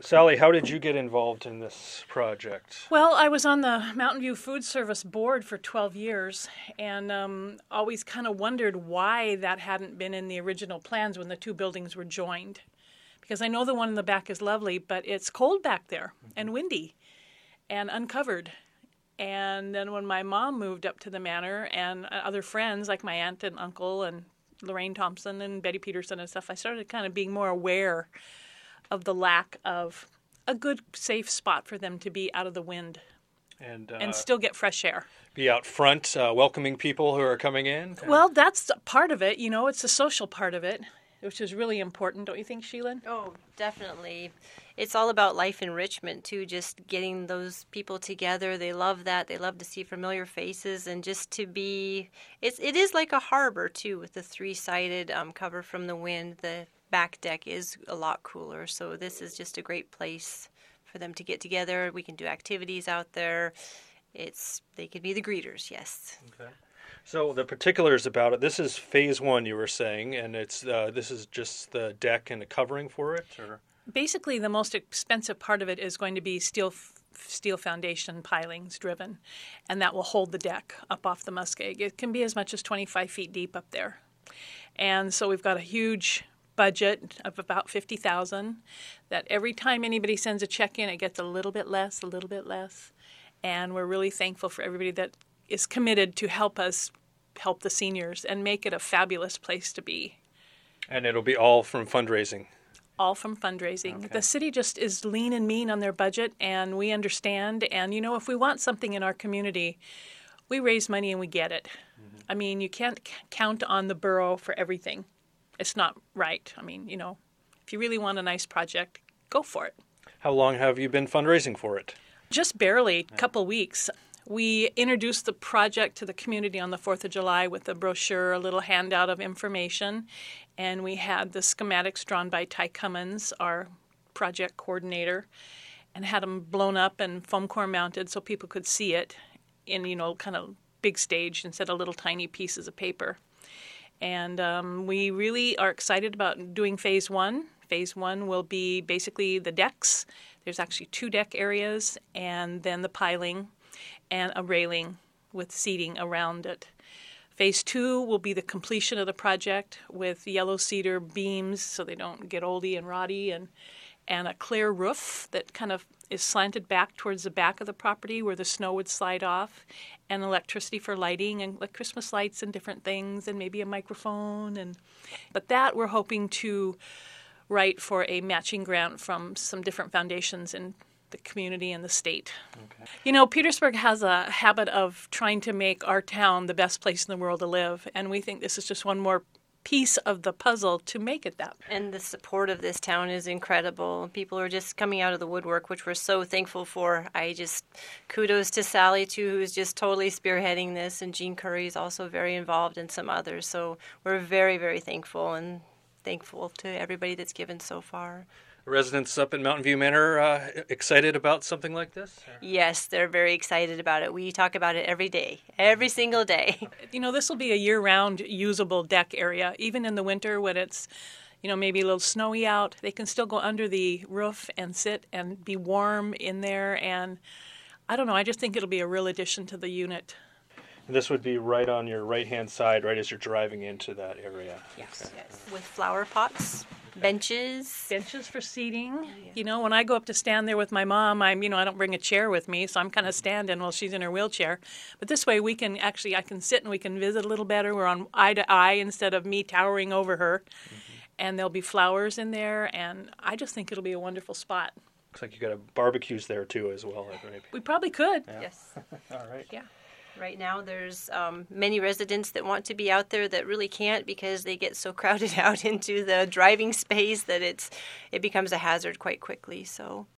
Sally, how did you get involved in this project? Well, I was on the Mountain View Food Service board for 12 years and always kind of wondered why that hadn't been in the original plans when the two buildings were joined. Because I know the one in the back is lovely, but it's cold back there and windy and uncovered. And then when my mom moved up to the manor and other friends like my aunt and uncle and Lorraine Thompson and Betty Peterson and stuff, I started kind of being more aware of the lack of a good, safe spot for them to be out of the wind and still get fresh air. Be out front, welcoming people who are coming in? Well, that's part of it. You know, it's the social part of it, which is really important. Don't you think, Sheila? Oh, definitely. It's all about life enrichment, too, just getting those people together. They love that. They love to see familiar faces and just to be... It is like a harbor, too, with the three-sided cover from the wind. The back deck is a lot cooler, so this is just a great place for them to get together. We can do activities out there. They could be the greeters, yes. Okay. So the particulars about it, this is phase one, you were saying, and this is just the deck and the covering for it? Or? Basically, the most expensive part of it is going to be steel foundation pilings driven, and that will hold the deck up off the muskeg. It can be as much as 25 feet deep up there. And so we've got a huge budget of about $50,000 that every time anybody sends a check in, it gets a little bit less. And we're really thankful for everybody that is committed to help us help the seniors and make it a fabulous place to be. And it'll be all from fundraising? All from fundraising. Okay. The city just is lean and mean on their budget, and we understand. And, you know, if we want something in our community, we raise money and we get it. Mm-hmm. I mean, you can't count on the borough for everything. It's not right. I mean, you know, if you really want a nice project, go for it. How long have you been fundraising for it? Just barely, a couple weeks. We introduced the project to the community on the 4th of July with a brochure, a little handout of information, and we had the schematics drawn by Ty Cummins, our project coordinator, and had them blown up and foam core mounted so people could see it in, you know, kind of big stage instead of little tiny pieces of paper. And we really are excited about doing phase one. Phase one will be basically the decks. There's actually 2 deck areas, and then the piling and a railing with seating around it. Phase 2 will be the completion of the project with yellow cedar beams so they don't get oldie and rotty, and a clear roof that kind of is slanted back towards the back of the property where the snow would slide off, and electricity for lighting and like Christmas lights and different things, and maybe a microphone. But that we're hoping to write for a matching grant from some different foundations in the community and the state. Okay. You know, Petersburg has a habit of trying to make our town the best place in the world to live, and we think this is just one more piece of the puzzle to make it that. And the support of this town is incredible. People are just coming out of the woodwork, which we're so thankful for. Kudos to Sally, too, who's just totally spearheading this, and Jean Curry is also very involved, and some others. So we're very, very thankful to everybody that's given so far. Residents up in Mountain View Manor excited about something like this? Yes, they're very excited about it. We talk about it every day, every single day. You know, this will be a year-round usable deck area. Even in the winter when it's, you know, maybe a little snowy out, they can still go under the roof and sit and be warm in there. And I don't know, I just think it'll be a real addition to the unit. And this would be right on your right-hand side, right as you're driving into that area. Yes, okay. Yes. With flower pots. Benches for seating. Oh, yeah. You know, when I go up to stand there with my mom, I don't bring a chair with me, so I'm kind of standing while she's in her wheelchair. But this way I can sit and we can visit a little better. We're on eye to eye instead of me towering over her. Mm-hmm. And there'll be flowers in there, and I just think it'll be a wonderful spot. Looks like you got barbecues there too as well. Maybe. We probably could. Yeah. Yes. All right. Yeah. Right now, there's many residents that want to be out there that really can't because they get so crowded out into the driving space that it becomes a hazard quite quickly. So